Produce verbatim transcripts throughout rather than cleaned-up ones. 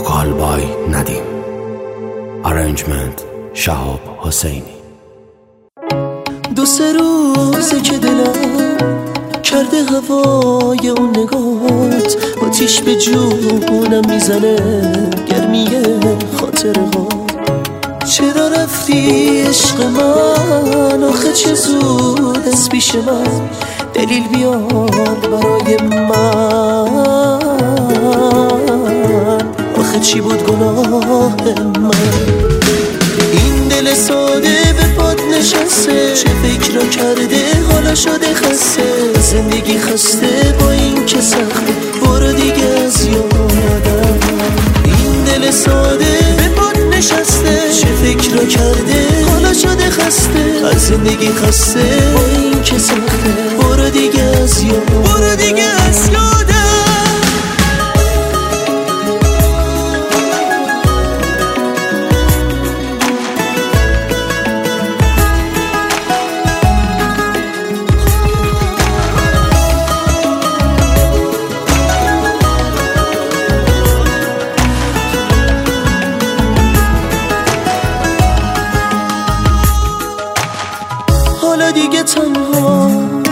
وکال بای ندیم. ارنجمنت شهاب حسینی. دو سه روزه که دلم کرده هوای اون نگات، آتیش به جونم میزنه گرمیه خاطره ها. چرا رفتی عشق من؟ آخه چه زود از پیش من، دلیل بیار برای من. آخه چی بود گناه من؟ این دل ساده به پات نشسته، چه فکر را کرده حالا شده خسته. زندگی خسته با این که سخته، برو دیگه از یادم. این دل ساده به پات نشسته، چه فکر را کرده حالا شده خسته. از زندگی خسته با این که سخته، برو دیگه از یادم. برو دیگه از یادم. حالا دیگه تنها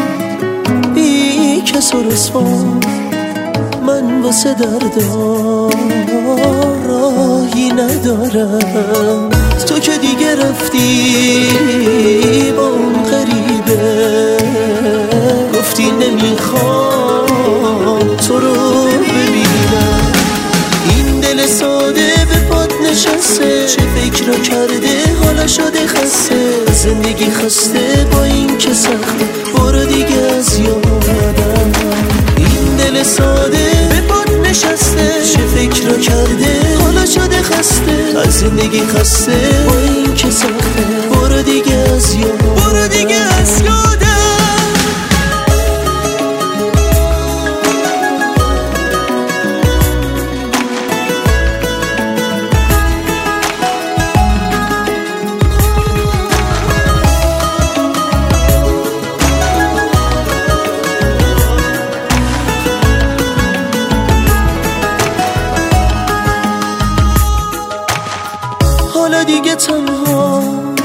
بی کس و رسوا، من واسه دردا راهی ندارم. تو که دیگه رفتی با اون غریبه، گفتی نمیخوام تو رو ببینم. این دل ساده به پات نشسته، چه فکر را کرده حالا شده خسته. زندگی خسته با این که سخته، برو دیگه از یادم. این دل ساده به پات نشسته، چه فکر را کرده حالا شده خسته. از زندگی خسته با این که سخته، برو دیگه از یادم. برو دیگه از یادم. حالا دیگه تنها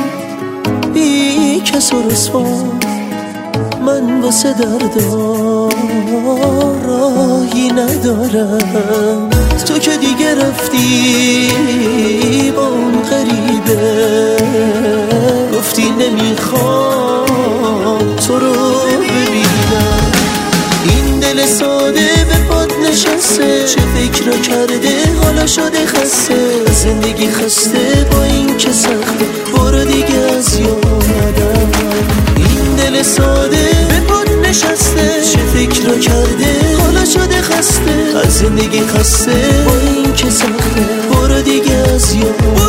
بی کس و رسوا، من واسه دردا راهی ندارم. تو که دیگه رفتی با اون غریبه، گفتی نمیخوام تو رو ببینم. این دل ساده به پات نشسته، چه فکر را کرده حالا شده خسته. زندگی خسته با این که سخته، برو دیگه از یادم. این دل ساده به پات نشسته، چه فکر را کرده حالا شده خسته. از زندگی خسته با این که سخته، برو دیگه از یادم.